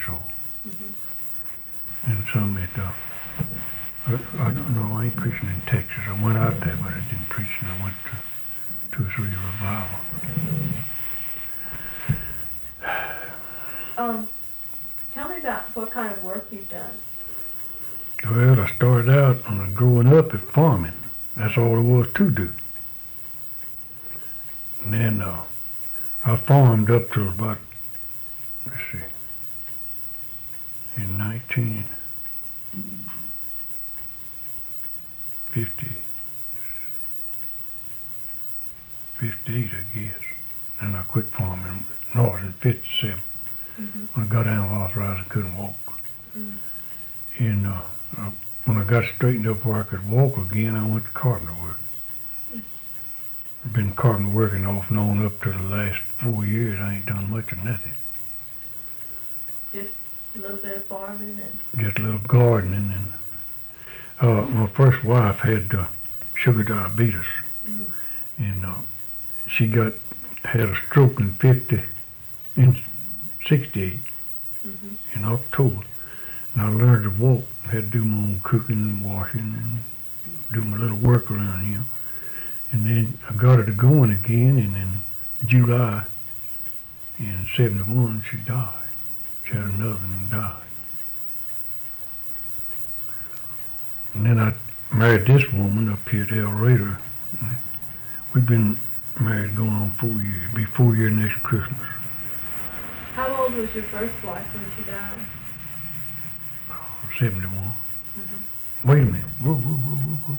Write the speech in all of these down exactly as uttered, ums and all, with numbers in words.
Arkansas. Mm-hmm. And some at, uh, I, I don't know, I ain't preaching in Texas. I went out there, but I didn't preach, and I went to two or three revivals. Um, tell me about what kind of work you've done. Well, I started out when I was growing up at farming. That's all there was to do. And then uh, I farmed up till about, let's see, in nineteen fifty, fifty-eight, I guess. And I quit farming. No, in fifty-seven. Mm-hmm. When I got down with arthritis, I couldn't walk. Mm-hmm. And uh, uh, when I got straightened up where I could walk again, I went to carpenter work. Mm-hmm. I've been carpenter working off and on up to the last four years. I ain't done much of nothing. Just a little bit of farming and... Just a little gardening. And uh, my first wife had uh, sugar diabetes. Mm. And uh, she got had a stroke in fifty, in sixty-eight, mm-hmm. in October. And I learned to walk. I had to do my own cooking and washing and do my little work around here. And then I got her to going again, and in July in seventy-one, she died. She had another and died. And then I married this woman up here at El Raider. We've been married going on four years. It'll be four years next Christmas. How old was your first wife when she died? seventy-one. Mm-hmm. Wait a minute. Whoa, whoa, whoa, whoa, whoa.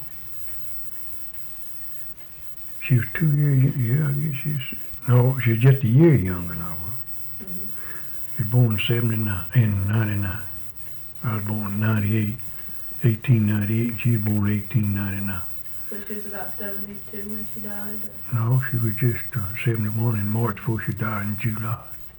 She was two years, yeah, I guess she's, no, she was just a year younger than I was. Mm-hmm. She was born in seventy-nine, in ninety-nine. I was born in ninety-eight, eighteen ninety-eight, and she was born in eighteen ninety-nine. So she was about seventy-two when she died? Or? No, she was just uh, seventy-one in March before she died in July.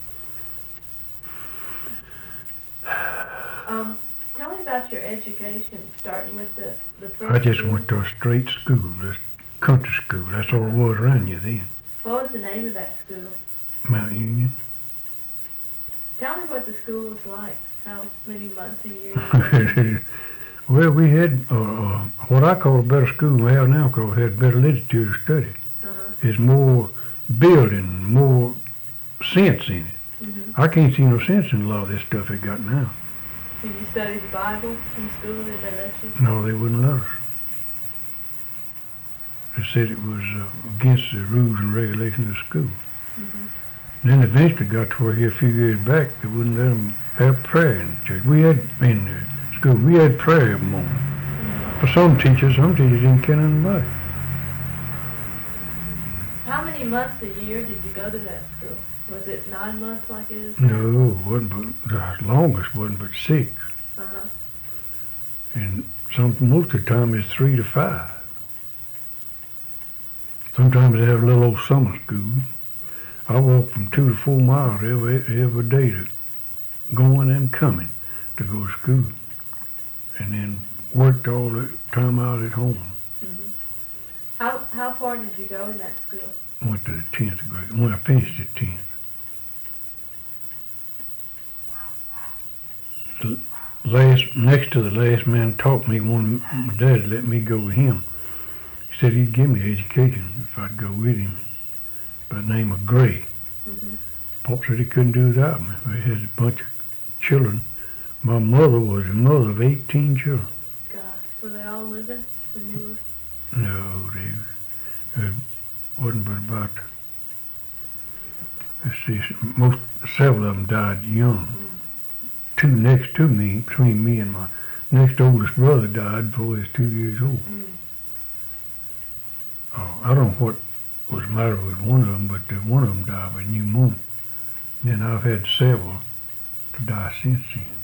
Um, tell me about your education, starting with the, the first I just school. went to a straight school, just country school. That's all it was around you then. What was the name of that school? Mount Union. Tell me what the school was like. How many months a year? Well, we had uh, uh, what I call a better school than we have now, because we had better literature to study. Uh-huh. There's more building, more sense in it. Mm-hmm. I can't see no sense in a lot of this stuff they got now. Did you study the Bible in school? Did they let you? No, they wouldn't let us. They said it was uh, against the rules and regulations of school. Mm-hmm. Then eventually got to where here a few years back, they wouldn't let them have prayer in the church. We had in the school, we had prayer every morning. Mm-hmm. For some teachers, some teachers didn't care nothing about it. How many months a year did you go to that school? Was it nine months like it is now? No, it wasn't, but the longest wasn't but six. Uh-huh. And some, most of the time it's three to five. Sometimes they have a little old summer school. I walk from two to four miles every every day to going and coming to go to school, and then worked all the time out at home. Mm-hmm. How how far did you go in that school? Went to the tenth grade. When I finished the tenth. Last next to the last man taught me. One my dad let me go with him. He said he'd give me education if I'd go with him. By the name of Gray. Mm-hmm. Pop said he couldn't do without me. We had a bunch of children. My mother was a mother of eighteen children. Gosh, were they all living when you were? No, they uh, wasn't but about, let's see, most, several of them died young. Mm. Two next to me, between me and my next oldest brother died before he was two years old. Mm. Oh, I don't know what was the matter with one of them, but uh, one of them died with pneumonia. Then I've had several to die since then.